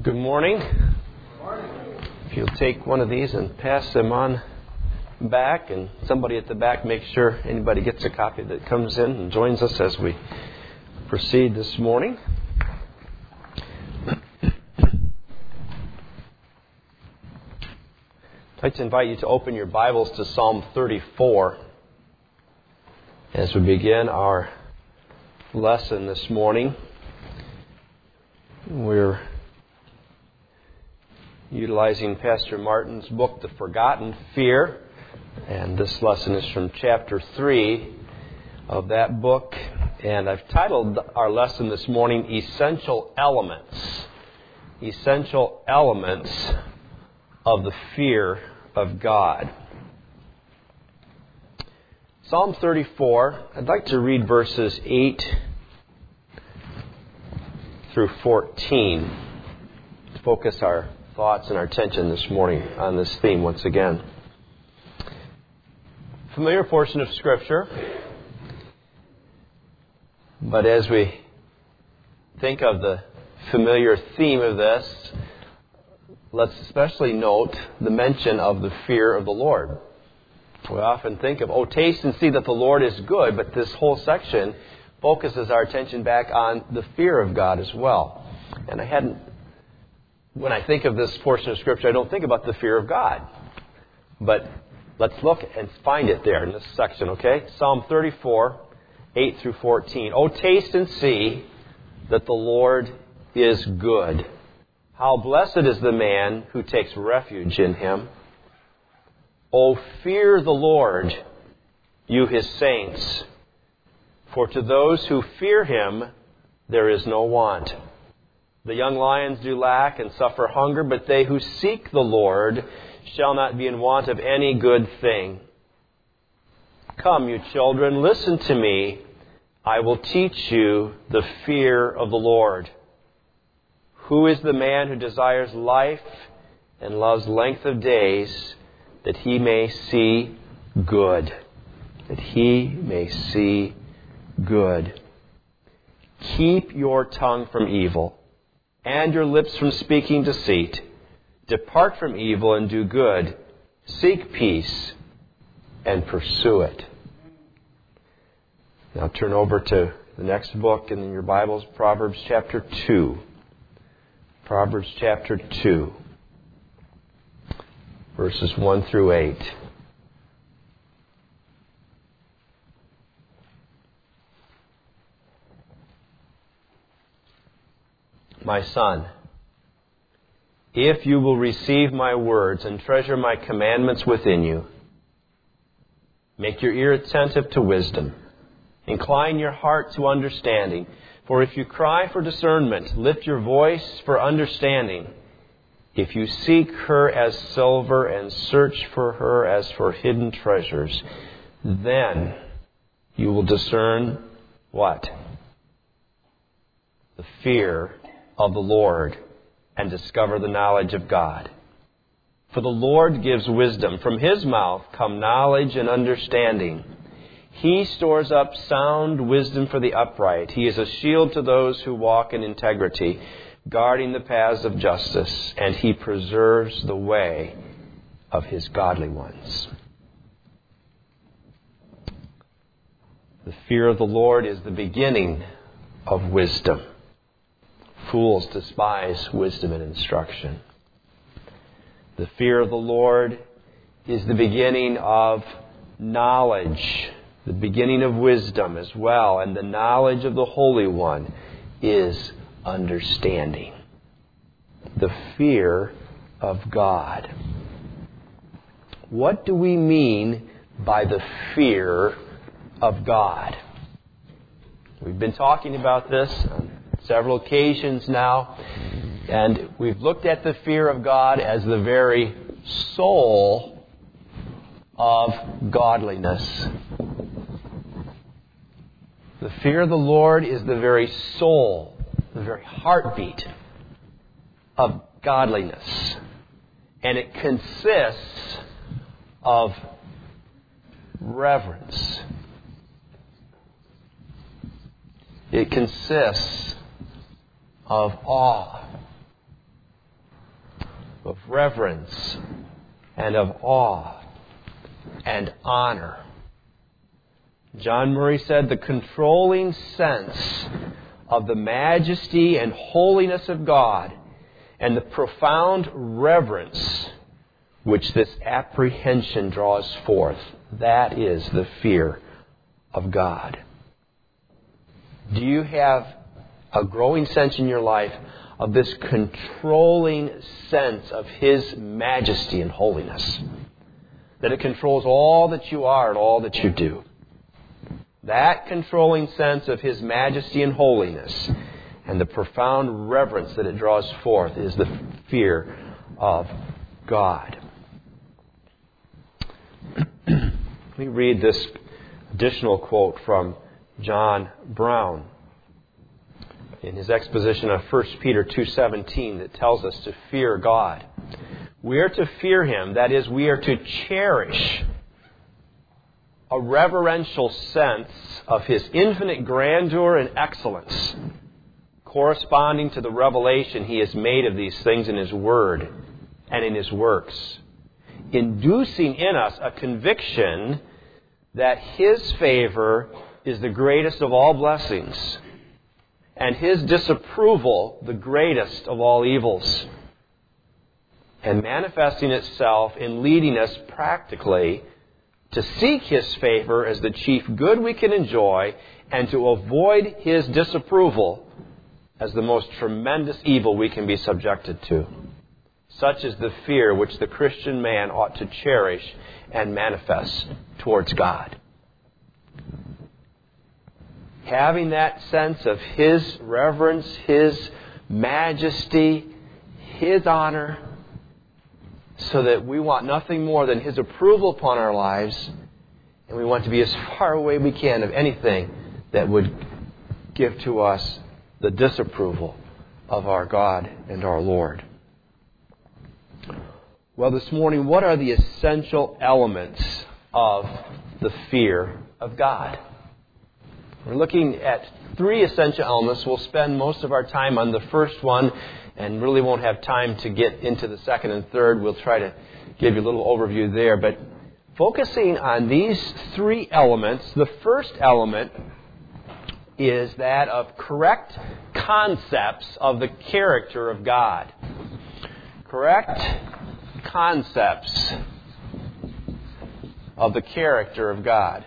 Good morning. If you'll take one of these and pass them on back, and somebody at the back make sure anybody gets a copy that comes in and joins us as we proceed this morning. I'd like to invite you to open your Bibles to Psalm 34 as we begin our lesson this morning. We're utilizing Pastor Martin's book, The Forgotten Fear, and this lesson is from chapter 3 of that book, and I've titled our lesson this morning, Essential Elements. Essential Elements of the Fear of God. Psalm 34, I'd like to read verses 8 through 14 to focus our thoughts and our attention this morning on this theme once again. Familiar portion of Scripture, but as we think of the familiar theme of this, let's especially note the mention of the fear of the Lord. We often think of, taste and see that the Lord is good, but this whole section focuses our attention back on the fear of God as well. And when I think of this portion of Scripture, I don't think about the fear of God. But let's look and find it there in this section, okay? Psalm 34, 8 through 14. Oh, taste and see that the Lord is good. How blessed is the man who takes refuge in Him. Oh, fear the Lord, you His saints. For to those who fear Him, there is no want. The young lions do lack and suffer hunger, but they who seek the Lord shall not be in want of any good thing. Come, you children, listen to me. I will teach you the fear of the Lord. Who is the man who desires life and loves length of days, that he may see good? That he may see good. Keep your tongue from evil, and your lips from speaking deceit. Depart from evil and do good. Seek peace and pursue it. Now turn over to the next book in your Bibles, Proverbs chapter 2. Proverbs chapter 2, verses 1 through 8. My son, if you will receive my words and treasure my commandments within you, make your ear attentive to wisdom, incline your heart to understanding. For if you cry for discernment, lift your voice for understanding. If you seek her as silver and search for her as for hidden treasures, then you will discern what? The fear of the Lord, and discover the knowledge of God. For the Lord gives wisdom. From His mouth come knowledge and understanding. He stores up sound wisdom for the upright. He is a shield to those who walk in integrity, guarding the paths of justice, and He preserves the way of His godly ones. The fear of the Lord is the beginning of wisdom. Fools despise wisdom and instruction. The fear of the Lord is the beginning of knowledge, the beginning of wisdom as well, and the knowledge of the Holy One is understanding. The fear of God. What do we mean by the fear of God? We've been talking about this on several occasions now, and we've looked at the fear of God as the very soul of godliness. The fear of the Lord is the very soul, the very heartbeat of godliness. And it consists of reverence. It consists of awe of reverence and of awe and honor. John Murray said, the controlling sense of the majesty and holiness of God and the profound reverence which this apprehension draws forth, that is the fear of God. Do you have a growing sense in your life of this controlling sense of His majesty and holiness? That it controls all that you are and all that you do. That controlling sense of His majesty and holiness and the profound reverence that it draws forth is the fear of God. Let me read this additional quote from John Brown in his exposition of 1 Peter 2:17 that tells us to fear God. We are to fear Him, that is, we are to cherish a reverential sense of His infinite grandeur and excellence, corresponding to the revelation He has made of these things in His Word and in His works, inducing in us a conviction that His favor is the greatest of all blessings, and His disapproval the greatest of all evils, and manifesting itself in leading us practically to seek His favor as the chief good we can enjoy, and to avoid His disapproval as the most tremendous evil we can be subjected to. Such is the fear which the Christian man ought to cherish and manifest towards God. Having that sense of His reverence, His majesty, His honor, so that we want nothing more than His approval upon our lives, and we want to be as far away we can of anything that would give to us the disapproval of our God and our Lord. Well, this morning, what are the essential elements of the fear of God? We're looking at 3 essential elements. We'll spend most of our time on the first one and really won't have time to get into the second and third. We'll try to give you a little overview there. But focusing on these 3 elements, the first element is that of correct concepts of the character of God. Correct concepts of the character of God.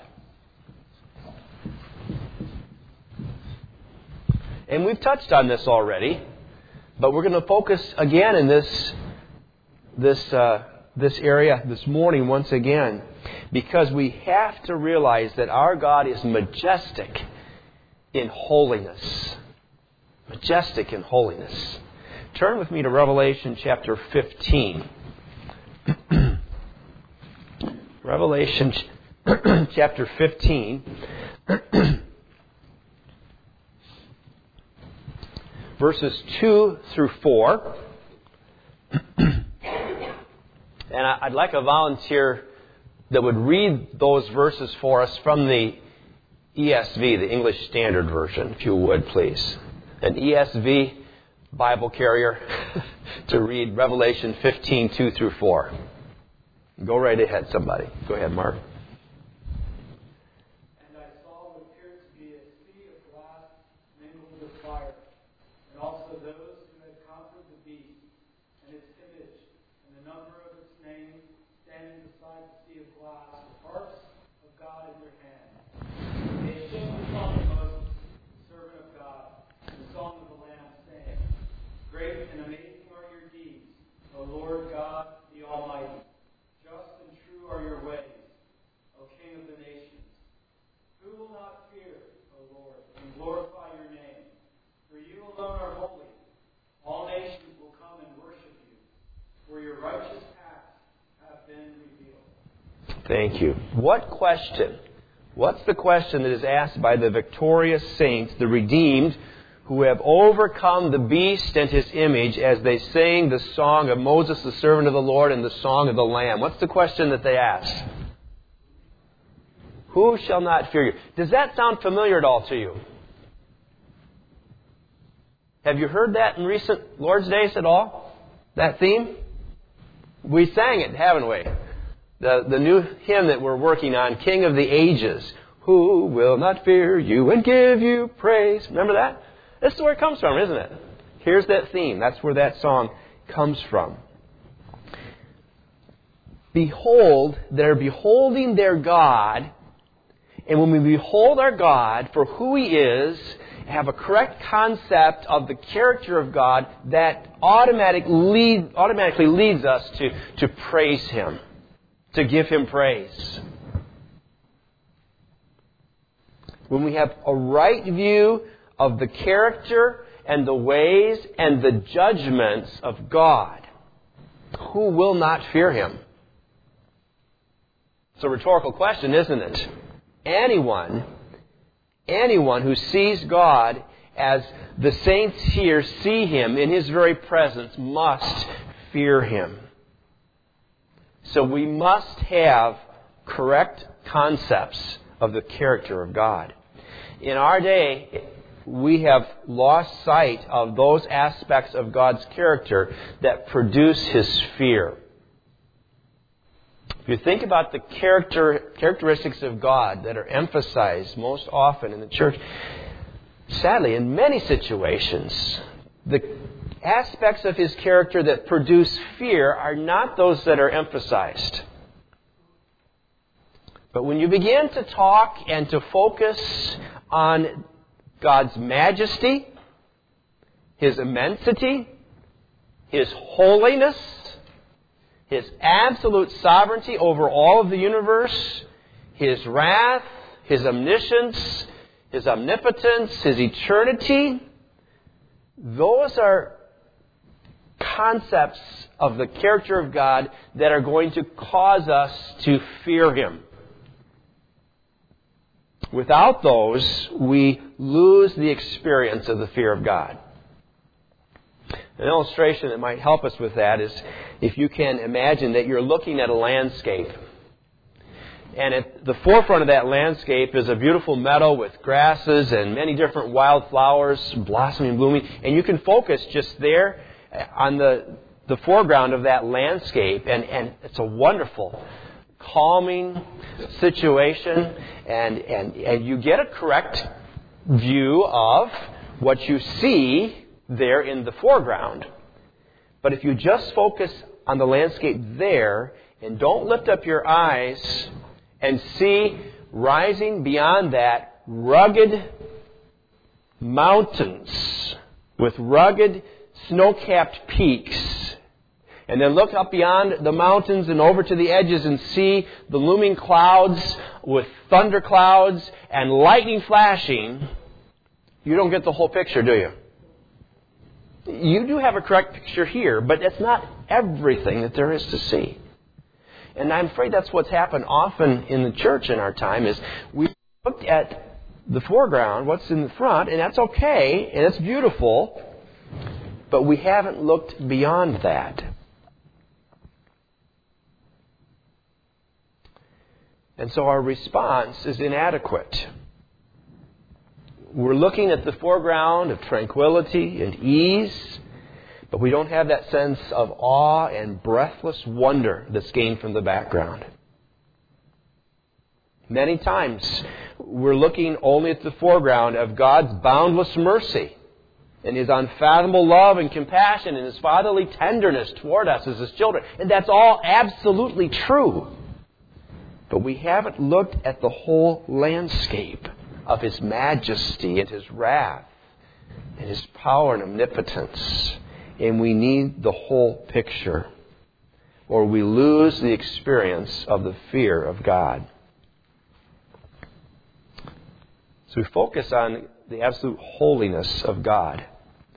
And we've touched on this already, but we're going to focus again in this area this morning once again, because we have to realize that our God is majestic in holiness. Majestic in holiness. Turn with me to Revelation chapter 15. Revelation chapter 15. Verses 2 through 4. And I'd like a volunteer that would read those verses for us from the ESV, the English Standard Version, if you would, please. An ESV Bible carrier to read Revelation 15, 2 through 4. Go right ahead, somebody. Go ahead, Mark. And I saw what appeared to be a sea of glass mingled with fire, and also those who had conquered the beast and its image and the number of its name, standing beside the sea of glass with harps of God in their hands. They sing the song of Moses, the servant of God, and the song of the Lamb, saying, Great and amazing are your deeds, O Lord God, the Almighty. Just and true are your ways, O King of the nations. Who will not fear, O Lord, and glorify your name? For you alone are holy. All nations will come and worship you, for your righteous acts have been revealed. Thank you. What question? What's the question that is asked by the victorious saints, the redeemed, who have overcome the beast and his image as they sing the song of Moses, the servant of the Lord, and the song of the Lamb? What's the question that they ask? Who shall not fear you? Does that sound familiar at all to you? Have you heard that in recent Lord's Days at all? That theme? We sang it, haven't we? The new hymn that we're working on, King of the Ages. Who will not fear you and give you praise? Remember that? This is where it comes from, isn't it? Here's that theme. That's where that song comes from. Behold, they're beholding their God. And when we behold our God for who He is, have a correct concept of the character of God, that automatically leads us to praise Him, to give Him praise. When we have a right view of the character and the ways and the judgments of God, who will not fear Him? It's a rhetorical question, isn't it? Anyone who sees God as the saints here see Him in His very presence must fear Him. So we must have correct concepts of the character of God. In our day, we have lost sight of those aspects of God's character that produce His fear. If you think about the characteristics of God that are emphasized most often in the church, sadly, in many situations, the aspects of His character that produce fear are not those that are emphasized. But when you begin to talk and to focus on God's majesty, His immensity, His holiness, His absolute sovereignty over all of the universe, His wrath, His omniscience, His omnipotence, His eternity, those are concepts of the character of God that are going to cause us to fear Him. Without those, we lose the experience of the fear of God. An illustration that might help us with that is if you can imagine that you're looking at a landscape. And at the forefront of that landscape is a beautiful meadow with grasses and many different wildflowers blossoming, blooming. And you can focus just there on the foreground of that landscape. And it's a wonderful, calming situation. And you get a correct view of what you see there in the foreground. But if you just focus on the landscape there and don't lift up your eyes and see rising beyond that rugged mountains with rugged snow-capped peaks, and then look up beyond the mountains and over to the edges and see the looming clouds with thunderclouds and lightning flashing, you don't get the whole picture, do you? You do have a correct picture here, but it's not everything that there is to see. And I'm afraid that's what's happened often in the church in our time is we looked at the foreground, what's in the front, and that's okay, and it's beautiful, but we haven't looked beyond that. And so our response is inadequate. We're looking at the foreground of tranquility and ease, but we don't have that sense of awe and breathless wonder that's gained from the background. Many times, we're looking only at the foreground of God's boundless mercy and His unfathomable love and compassion and His fatherly tenderness toward us as His children. And that's all absolutely true. But we haven't looked at the whole landscape of His majesty and His wrath and His power and omnipotence. And we need the whole picture, or we lose the experience of the fear of God. So we focus on the absolute holiness of God.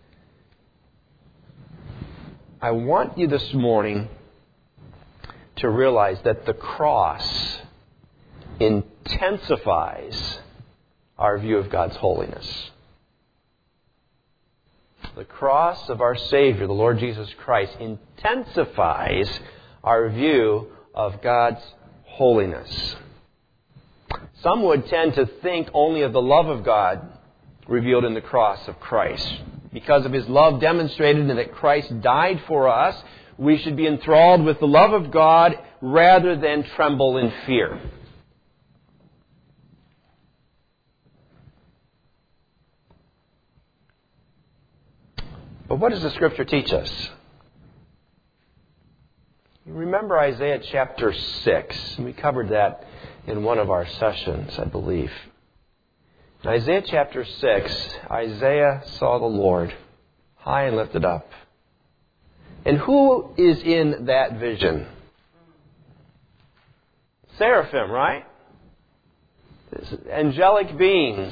I want you this morning to realize that the cross intensifies our view of God's holiness. The cross of our Savior, the Lord Jesus Christ, intensifies our view of God's holiness. Some would tend to think only of the love of God revealed in the cross of Christ. Because of His love demonstrated and that Christ died for us, We should be enthralled with the love of God rather than tremble in fear. But what does the Scripture teach us? You remember Isaiah chapter 6. We covered that in one of our sessions, I believe. In Isaiah chapter 6, Isaiah saw the Lord high and lifted up. And who is in that vision? Seraphim, right? Angelic beings.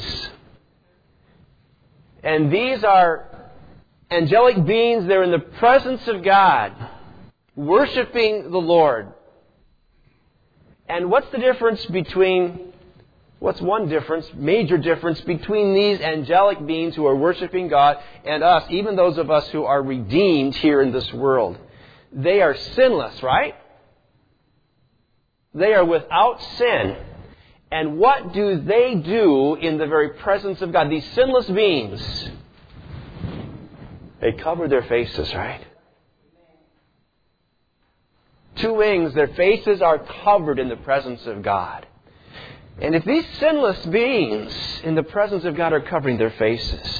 And these are angelic beings. They're in the presence of God, worshiping the Lord. And what's the difference between, what's one difference, major difference between these angelic beings who are worshiping God and us, even those of us who are redeemed here in this world? They are sinless, right? They are without sin. And what do they do in the very presence of God? These sinless beings, they cover their faces, right? Two wings, their faces are covered in the presence of God. And if these sinless beings in the presence of God are covering their faces,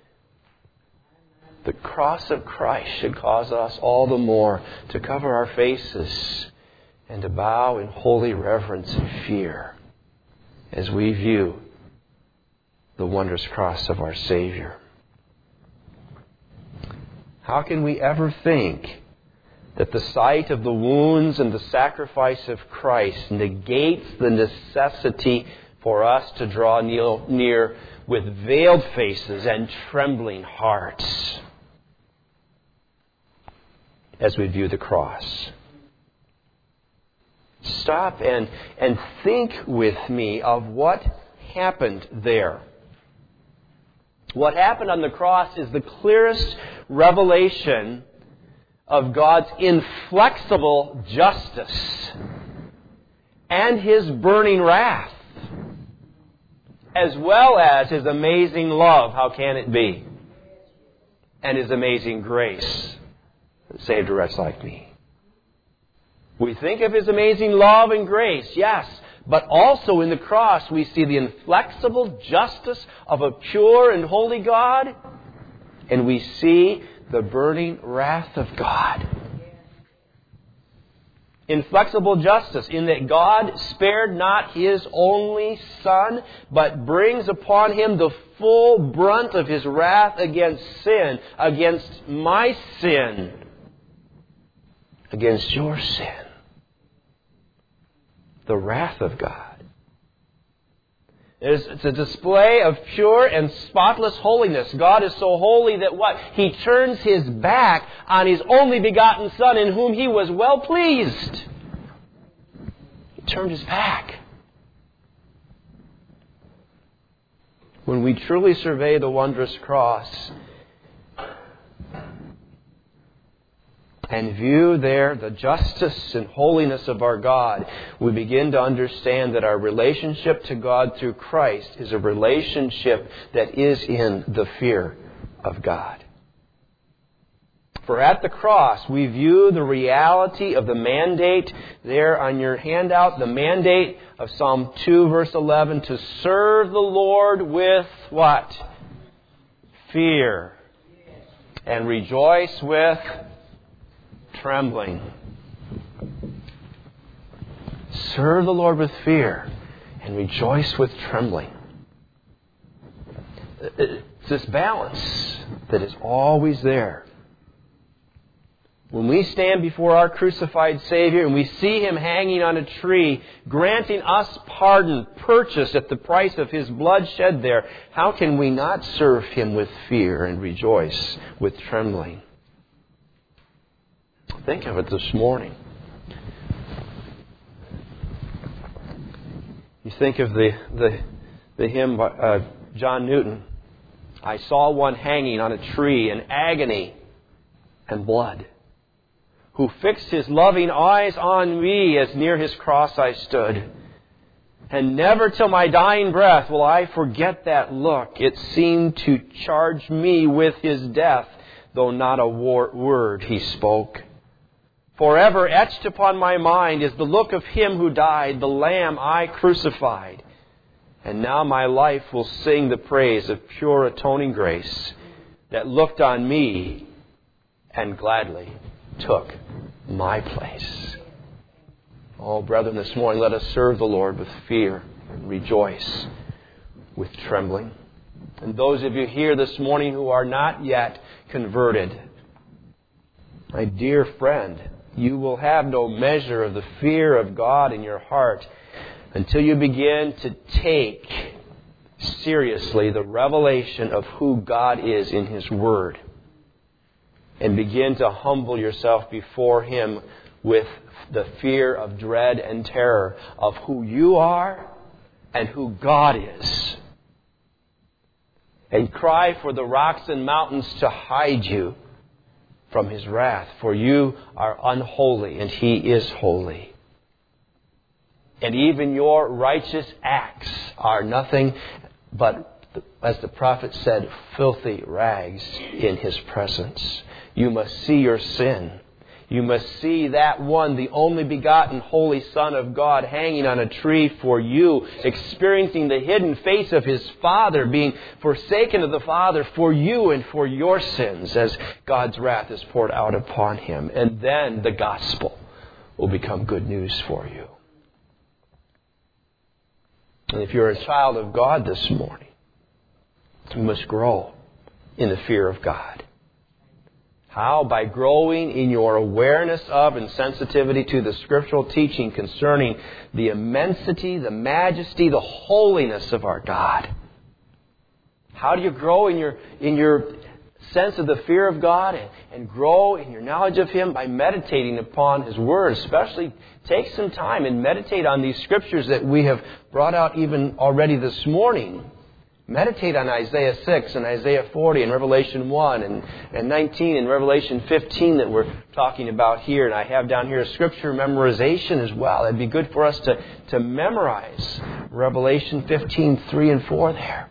the cross of Christ should cause us all the more to cover our faces and to bow in holy reverence and fear as we view the wondrous cross of our Savior. How can we ever think that the sight of the wounds and the sacrifice of Christ negates the necessity for us to draw near with veiled faces and trembling hearts as we view the cross? Stop and think with me of what happened there. What happened on the cross is the clearest revelation of God's inflexible justice and His burning wrath, as well as His amazing love. How can it be? And His amazing grace that saved a wretch like me. We think of His amazing love and grace, yes, but also in the cross we see the inflexible justice of a pure and holy God, and we see the burning wrath of God. Inflexible justice in that God spared not His only Son, but brings upon Him the full brunt of His wrath against sin, against my sin, against your sin. The wrath of God. It's a display of pure and spotless holiness. God is so holy that what? He turns His back on His only begotten Son in whom He was well pleased. He turned His back. When we truly survey the wondrous cross and view there the justice and holiness of our God, we begin to understand that our relationship to God through Christ is a relationship that is in the fear of God. For at the cross, we view the reality of the mandate there on your handout, the mandate of Psalm 2, verse 11, to serve the Lord with what? Fear. And rejoice with trembling. Serve the Lord with fear and rejoice with trembling. It's this balance that is always there. When we stand before our crucified Savior and we see Him hanging on a tree, granting us pardon, purchased at the price of His blood shed there, how can we not serve Him with fear and rejoice with trembling? Think of it this morning. You think of the hymn by John Newton. I saw one hanging on a tree in agony and blood, who fixed his loving eyes on me as near his cross I stood. And never till my dying breath will I forget that look. It seemed to charge me with his death, though not a word he spoke. Forever etched upon my mind is the look of Him who died, the Lamb I crucified. And now my life will sing the praise of pure atoning grace that looked on me and gladly took my place. Oh, brethren, this morning let us serve the Lord with fear and rejoice with trembling. And those of you here this morning who are not yet converted, my dear friend, you will have no measure of the fear of God in your heart until you begin to take seriously the revelation of who God is in His Word and begin to humble yourself before Him with the fear of dread and terror of who you are and who God is. And cry for the rocks and mountains to hide you from His wrath, for you are unholy and He is holy. And even your righteous acts are nothing but, as the prophet said, filthy rags in His presence. You must see your sin. You must see that one, the only begotten Holy Son of God, hanging on a tree for you, experiencing the hidden face of His Father, being forsaken of the Father for you and for your sins as God's wrath is poured out upon Him. And then the gospel will become good news for you. And if you're a child of God this morning, you must grow in the fear of God. How? By growing in your awareness of and sensitivity to the scriptural teaching concerning the immensity, the majesty, the holiness of our God. How do you grow in your sense of the fear of God and grow in your knowledge of Him? By meditating upon His Word. Especially take some time and meditate on these scriptures that we have brought out even already this morning. Meditate on Isaiah 6 and Isaiah 40 and Revelation 1 and 19 and Revelation 15 that we're talking about here. And I have down here scripture memorization as well. It'd be good for us to memorize Revelation 15, 3 and 4 there.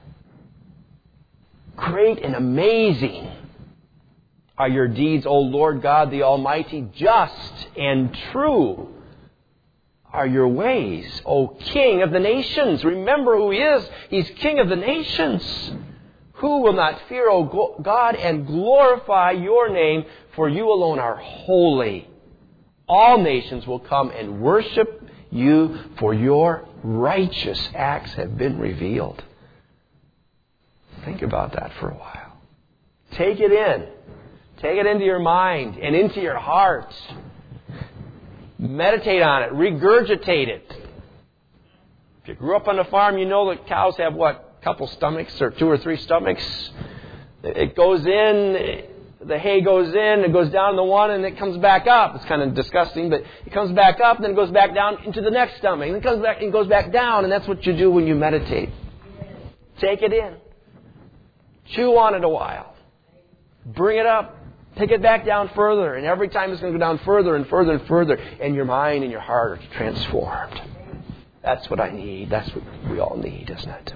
Great and amazing are your deeds, O Lord God the Almighty. Just and true are your ways, O King of the nations. Remember who He is. He's King of the nations. Who will not fear, O God, and glorify your name, for you alone are holy. All nations will come and worship you, for your righteous acts have been revealed. Think about that for a while. Take it in. Take it into your mind and into your heart. Meditate on it. Regurgitate it. If you grew up on a farm, you know that cows have what? A couple stomachs or 2 or 3 stomachs. It goes in, the hay goes in, it goes down the one, and it comes back up. It's kind of disgusting, but it comes back up, and then it goes back down into the next stomach. And it comes back and goes back down, and that's what you do when you meditate. Take it in. Chew on it a while. Bring it up. Take it back down further. And every time it's going to go down further and further and further. And your mind and your heart are transformed. That's what I need. That's what we all need, isn't it?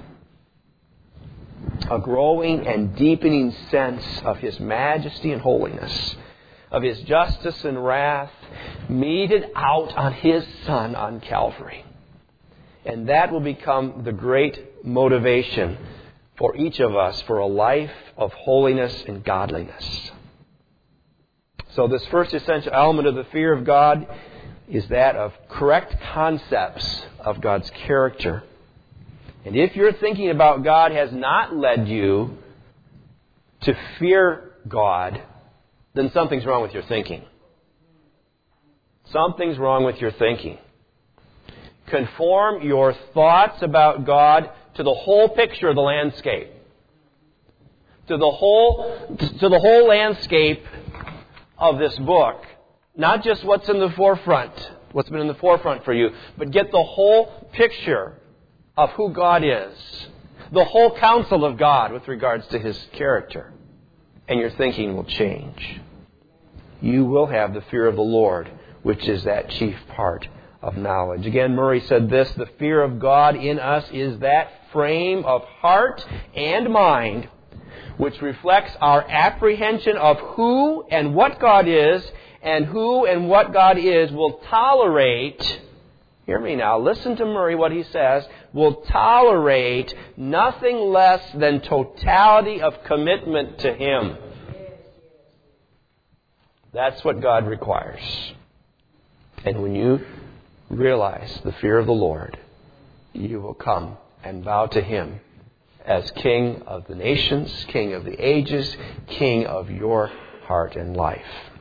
A growing and deepening sense of His majesty and holiness. Of His justice and wrath meted out on His Son on Calvary. And that will become the great motivation for each of us for a life of holiness and godliness. So this first essential element of the fear of God is that of correct concepts of God's character. And if your thinking about God has not led you to fear God, then something's wrong with your thinking. Something's wrong with your thinking. Conform your thoughts about God to the whole picture of the landscape. To the whole landscape of this book. Not just what's in the forefront, what's been in the forefront for you, but get the whole picture of who God is. The whole counsel of God with regards to His character. And your thinking will change. You will have the fear of the Lord, which is that chief part of knowledge. Again, Murray said this, the fear of God in us is that frame of heart and mind which reflects our apprehension of who and what God is and who and what God is will tolerate, hear me now, listen to Murray what he says, will tolerate nothing less than totality of commitment to Him. That's what God requires. And when you realize the fear of the Lord, you will come and bow to Him as King of the nations, King of the ages, King of your heart and life.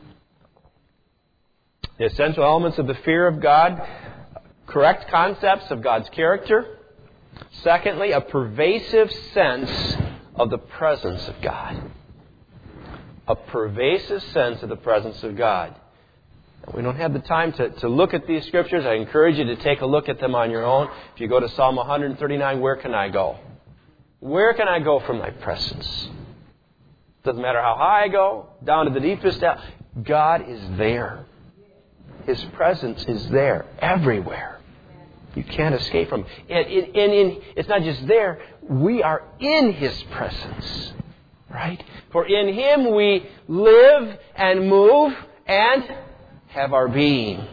The essential elements of the fear of God: correct concepts of God's character. Secondly, a pervasive sense of the presence of God. A pervasive sense of the presence of God. We don't have the time to look at these scriptures. I encourage you to take a look at them on your own. If you go to Psalm 139, where can I go? Where can I go from Thy presence? Doesn't matter how high I go, down to the deepest down. God is there. His presence is there everywhere. You can't escape from it. It's not just there. We are in His presence. Right? For in Him we live and move and have our being.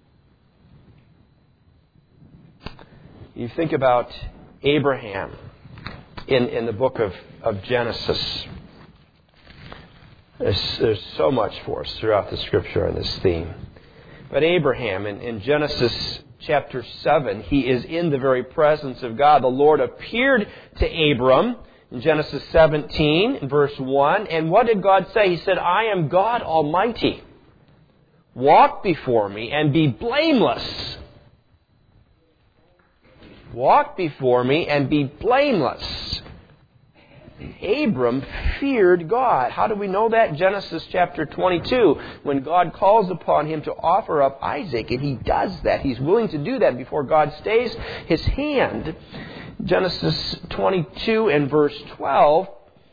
You think about Abraham in the book of Genesis. There's so much for us throughout the Scripture on this theme. But Abraham, in Genesis chapter 7, he is in the very presence of God. The Lord appeared to Abram in Genesis 17, verse 1. And what did God say? He said, I am God Almighty. Walk before me and be blameless. Walk before me and be blameless. Abram feared God. How do we know that? Genesis chapter 22, when God calls upon him to offer up Isaac, and he does that. He's willing to do that before God stays his hand. Genesis 22 and verse 12,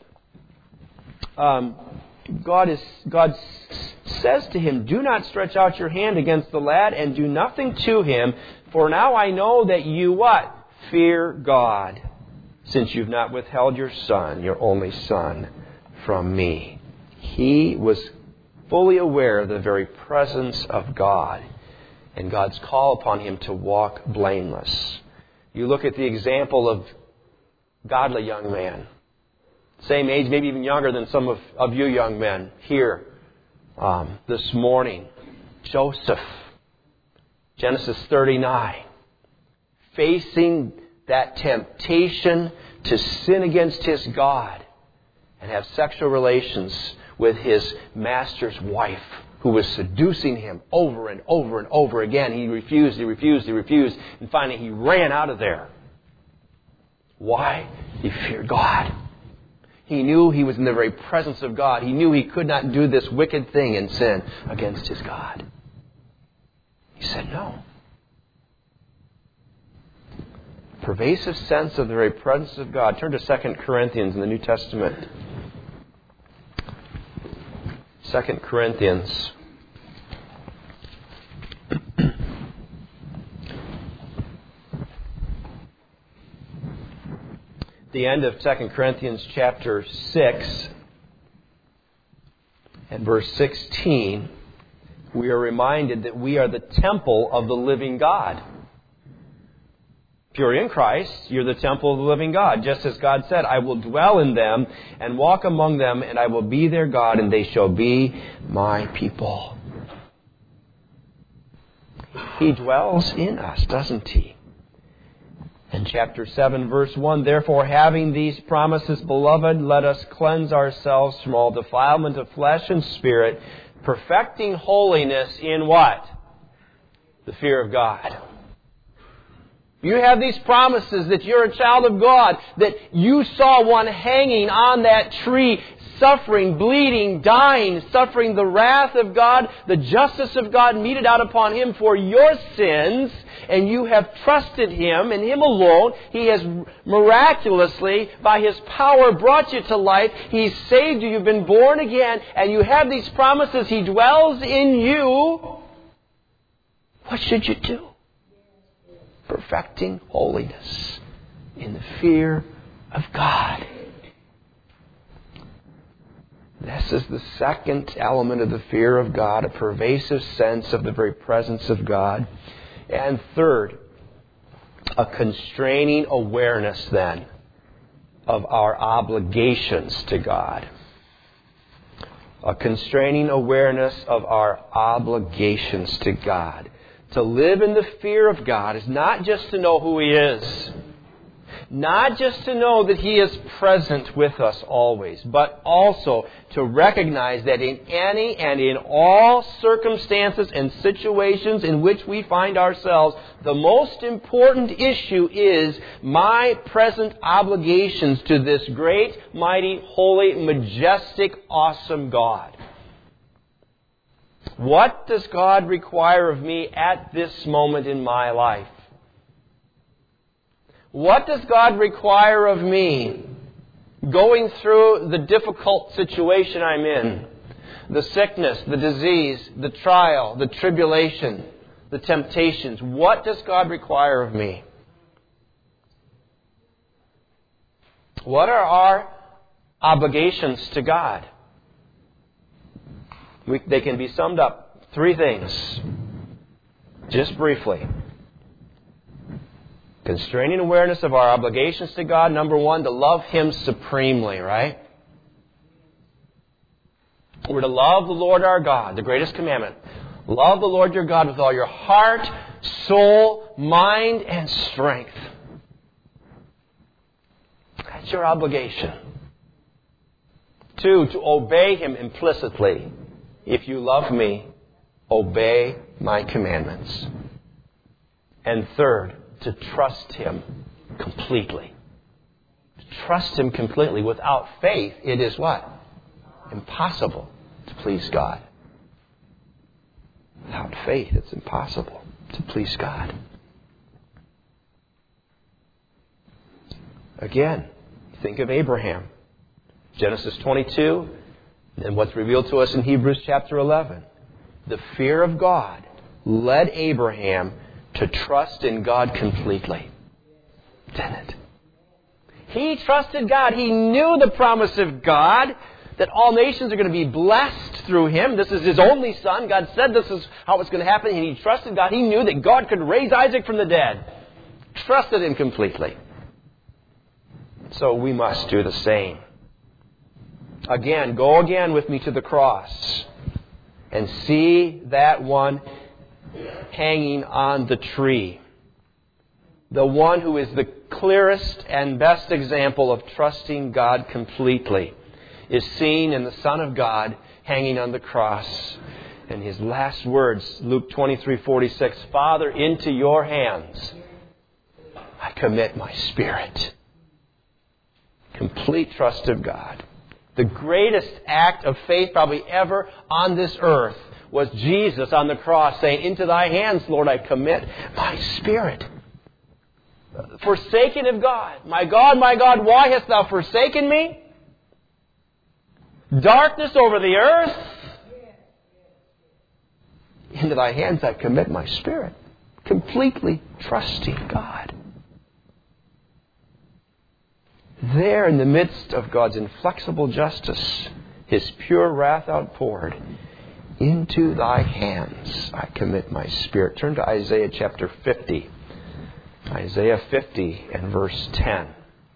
God says to him, do not stretch out your hand against the lad and do nothing to him, for now I know that you what? Fear God, since you've not withheld your son, your only son, from me. He was fully aware of the very presence of God and God's call upon him to walk blameless. You look at the example of godly young man, same age, maybe even younger than some of you young men here this morning. Joseph, Genesis 39, facing that temptation to sin against his God and have sexual relations with his master's wife, who was seducing him over and over and over again. He refused, and finally he ran out of there. Why? He feared God. He knew he was in the very presence of God. He knew he could not do this wicked thing and sin against his God. He said no. Pervasive sense of the very presence of God. Turn to 2 Corinthians in the New Testament. 2 Corinthians. The end of 2 Corinthians chapter 6 and verse 16, we are reminded that we are the temple of the living God. If you're in Christ, you're the temple of the living God. Just as God said, I will dwell in them and walk among them, and I will be their God, and they shall be my people. He dwells in us, doesn't He? In chapter 7, verse 1, therefore, having these promises, beloved, let us cleanse ourselves from all defilement of flesh and spirit, perfecting holiness in what? The fear of God. You have these promises that you're a child of God, that you saw one hanging on that tree, suffering, bleeding, dying, suffering the wrath of God, the justice of God meted out upon Him for your sins, and you have trusted Him and Him alone. He has miraculously, by His power, brought you to life. He's saved you. You've been born again, and you have these promises. He dwells in you. What should you do? Perfecting holiness in the fear of God. This is the second element of the fear of God, a pervasive sense of the very presence of God. And third, a constraining awareness then of our obligations to God. A constraining awareness of our obligations to God. To live in the fear of God is not just to know who He is, not just to know that He is present with us always, but also to recognize that in any and in all circumstances and situations in which we find ourselves, the most important issue is my present obligations to this great, mighty, holy, majestic, awesome God. What does God require of me at this moment in my life? What does God require of me going through the difficult situation I'm in? The sickness, the disease, the trial, the tribulation, the temptations. What does God require of me? What are our obligations to God? They can be summed up 3 things, just briefly. Constraining awareness of our obligations to God. Number 1, to love Him supremely, right? We're to love the Lord our God, the greatest commandment. Love the Lord your God with all your heart, soul, mind, and strength. That's your obligation. 2, to obey Him implicitly. If you love me, obey my commandments. And 3rd, to trust Him completely. To trust Him completely. Without faith, it is what? Impossible to please God. Without faith, it's impossible to please God. Again, think of Abraham. Genesis 22, and what's revealed to us in Hebrews chapter 11. The fear of God led Abraham to trust in God completely. Didn't it? He trusted God. He knew the promise of God that all nations are going to be blessed through him. This is his only son. God said this is how it's going to happen. And he trusted God. He knew that God could raise Isaac from the dead. Trusted Him completely. So we must do the same. Again, go again with me to the cross and see that one hanging on the tree. The one who is the clearest and best example of trusting God completely is seen in the Son of God hanging on the cross. And His last words, Luke 23:46, Father, into your hands I commit my spirit. Complete trust of God. The greatest act of faith probably ever on this earth was Jesus on the cross saying, into thy hands, Lord, I commit my spirit. Forsaken of God, my God, why hast thou forsaken me? Darkness over the earth. Into thy hands I commit my spirit. Completely trusting God. There in the midst of God's inflexible justice, His pure wrath outpoured, into thy hands I commit my spirit. Turn to Isaiah chapter 50. Isaiah 50 and verse 10.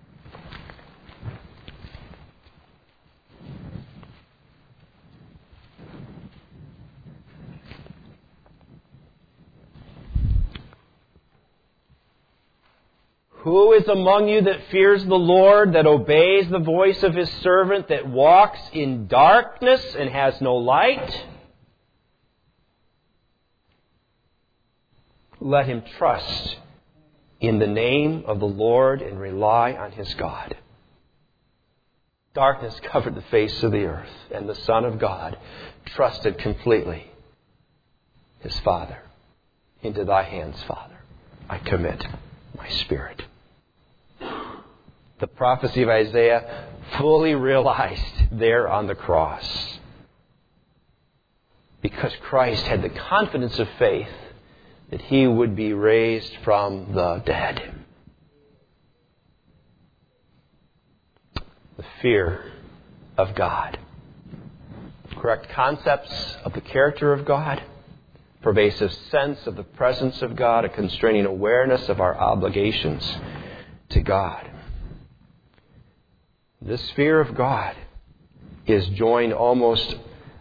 Who is among you that fears the Lord, that obeys the voice of His servant, that walks in darkness and has no light? Let him trust in the name of the Lord and rely on his God. Darkness covered the face of the earth, and the Son of God trusted completely his Father. Into thy hands, Father, I commit my spirit. The prophecy of Isaiah fully realized there on the cross. Because Christ had the confidence of faith that He would be raised from the dead. The fear of God. correct concepts of the character of God, pervasive sense of the presence of God, a constraining awareness of our obligations to God. This fear of God is joined almost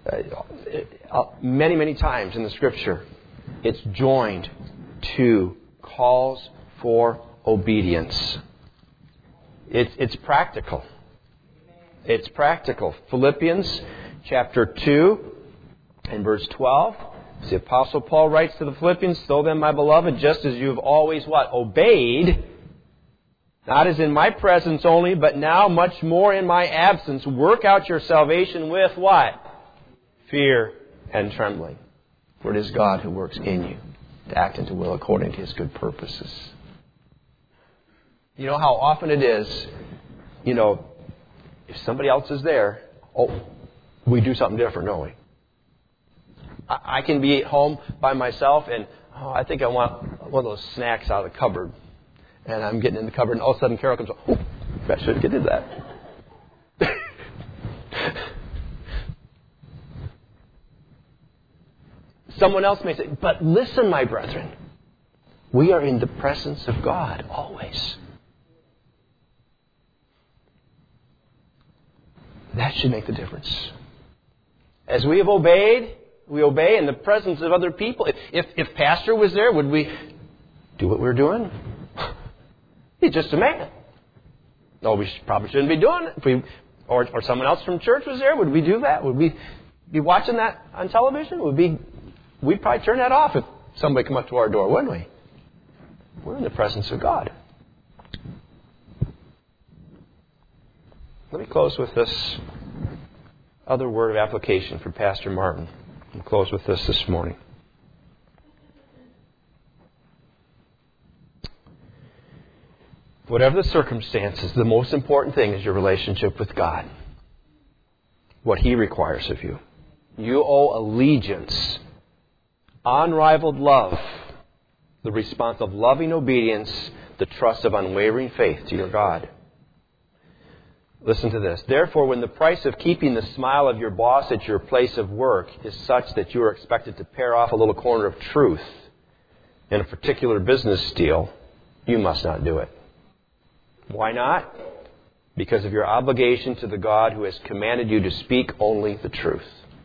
many, many times in the Scripture. It's joined to calls for obedience. It's practical. It's practical. Philippians chapter 2 and verse 12. The Apostle Paul writes to the Philippians, "So then, my beloved, just as you have always" what? "Obeyed, not as in my presence only, but now much more in my absence, work out your salvation with" what? "Fear and trembling. For it is God who works in you to act and to will according to His good purposes." You know how often it is, if somebody else is there, we do something different, don't we? I can be at home by myself and, I think I want one of those snacks out of the cupboard. And I'm getting in the cupboard and all of a sudden Carol comes, I should have did that. Someone else may say, "But listen, my brethren, we are in the presence of God always." That should make the difference. As we have obeyed, we obey in the presence of other people. If Pastor was there, would we do what we're doing? He's just a man. No, we probably shouldn't be doing it. Or someone else from church was there, would we do that? Would we be watching that on television? We'd probably turn that off if somebody come up to our door, wouldn't we? We're in the presence of God. Let me close with this other word of application for Pastor Martin. I'll close with this morning. Whatever the circumstances, the most important thing is your relationship with God. What He requires of you. You owe allegiance, unrivaled love, the response of loving obedience, the trust of unwavering faith to your God. Listen to this. Therefore, when the price of keeping the smile of your boss at your place of work is such that you are expected to pare off a little corner of truth in a particular business deal, you must not do it. Why not? Because of your obligation to the God who has commanded you to speak only the truth.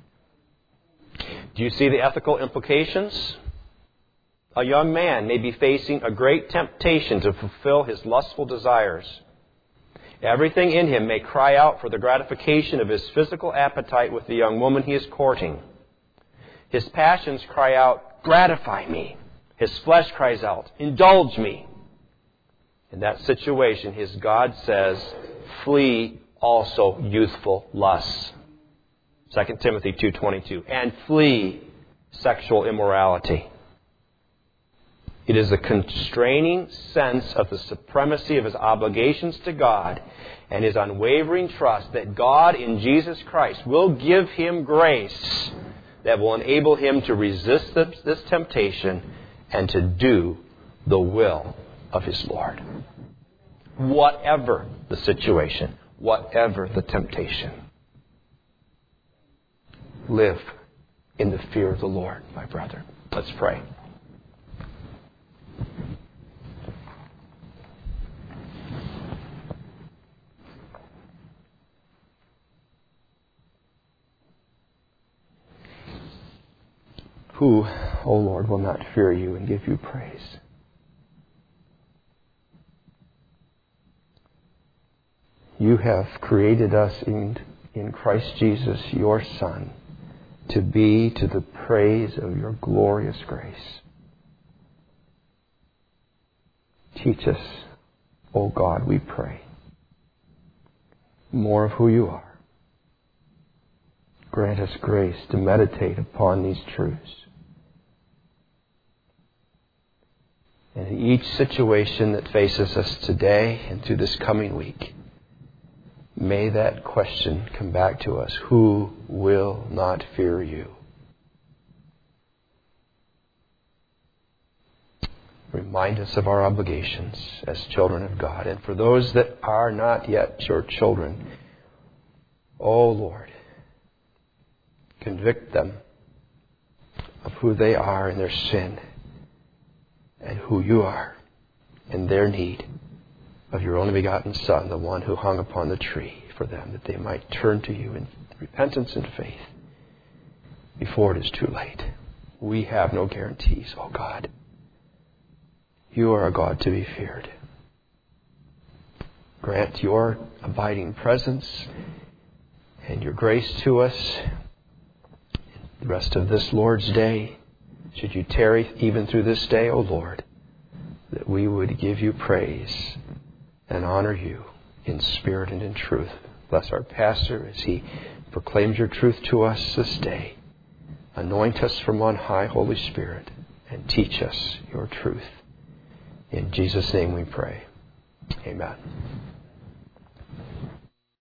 Do you see the ethical implications? A young man may be facing a great temptation to fulfill his lustful desires. Everything in him may cry out for the gratification of his physical appetite with the young woman he is courting. His passions cry out, "Gratify me." His flesh cries out, "Indulge me." In that situation, his God says, "Flee also youthful lusts." 2 Timothy 2:22. And flee sexual immorality. It is a constraining sense of the supremacy of his obligations to God and his unwavering trust that God in Jesus Christ will give him grace that will enable him to resist this temptation and to do the will of his Lord. Whatever the situation, whatever the temptation. Live in the fear of the Lord, my brother. Let's pray. Who, O Lord, will not fear you and give you praise? You have created us in Christ Jesus, your Son, to be to the praise of your glorious grace. Teach us, O God, we pray, more of who you are. Grant us grace to meditate upon these truths. And in each situation that faces us today and through this coming week, may that question come back to us. Who will not fear you? Remind us of our obligations as children of God. And for those that are not yet your children, oh Lord, Convict them of who they are in their sin and who you are in their need of your only begotten Son, the one who hung upon the tree for them, that they might turn to you in repentance and faith before it is too late. We have no guarantees, oh God. You are a God to be feared. Grant your abiding presence and your grace to us the rest of this Lord's Day. Should you tarry even through this day, O Lord, that we would give you praise and honor you in spirit and in truth. Bless our pastor as he proclaims your truth to us this day. Anoint us from on high, Holy Spirit, and teach us your truth. In Jesus' name we pray. Amen.